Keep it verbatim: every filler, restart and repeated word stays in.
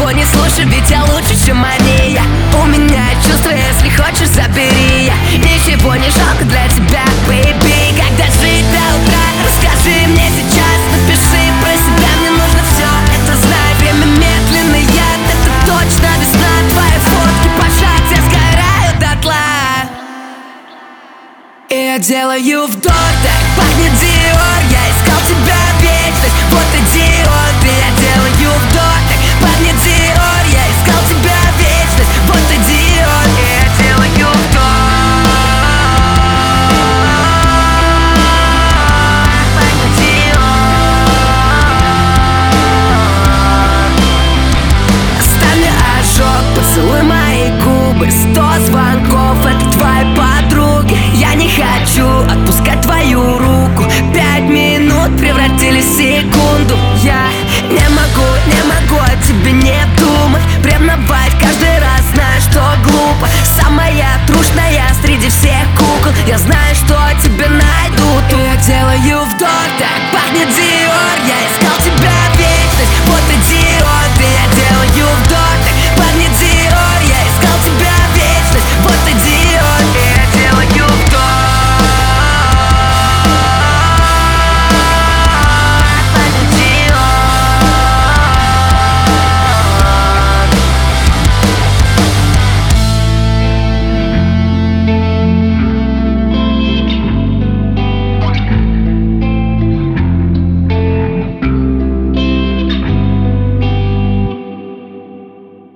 никого не слушай, ведь я лучше, чем Мария. У меня чувства, если хочешь, забери. Я ничего не жалко для тебя, baby. Когда жить до утра, расскажи мне сейчас. Напиши про себя, мне нужно все это знать. Время медленный яд, это точно весна. Твои фотки по шаг, я сгораю дотла. И я делаю вдох, так пахнет Диор. Я искал тебя вечность, вот и Диор.